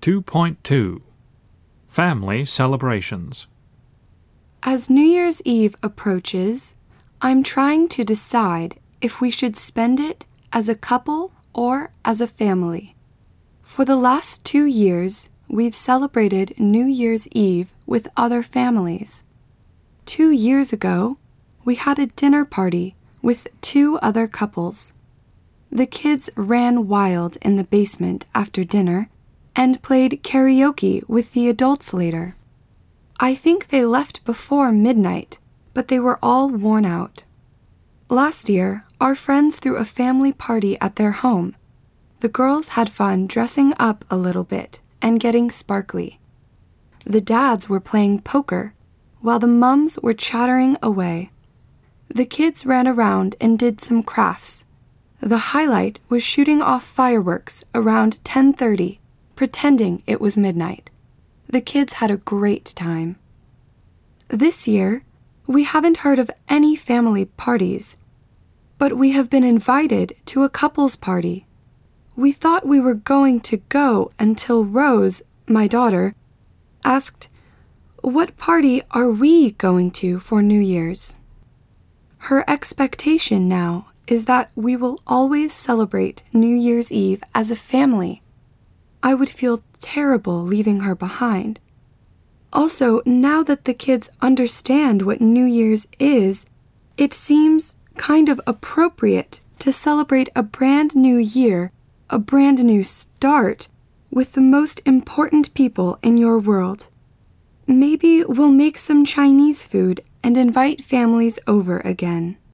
2.2 Family Celebrations. As New Year's Eve approaches, I'm trying to decide if we should spend it as a couple or as a family. For the last 2 years, we've celebrated New Year's Eve with other families. 2 years ago, we had a dinner party with 2 other couples. The kids ran wild in the basement after dinner and played karaoke with the adults later. I think they left before midnight, but they were all worn out. Last year, our friends threw a family party at their home. The girls had fun dressing up a little bit and getting sparkly. The dads were playing poker, while the mums were chattering away. The kids ran around and did some crafts. The highlight was shooting off fireworks around 10:30, pretending it was midnight. The kids had a great time. This year, we haven't heard of any family parties, but we have been invited to a couple's party. We thought we were going to go until Rose, my daughter, asked, "What party are we going to for New Year's?" Her expectation now is that we will always celebrate New Year's Eve as a family. I would feel terrible leaving her behind. Also, now that the kids understand what New Year's is, it seems kind of appropriate to celebrate a brand new year, a brand new start, with the most important people in your world. Maybe we'll make some Chinese food and invite families over again.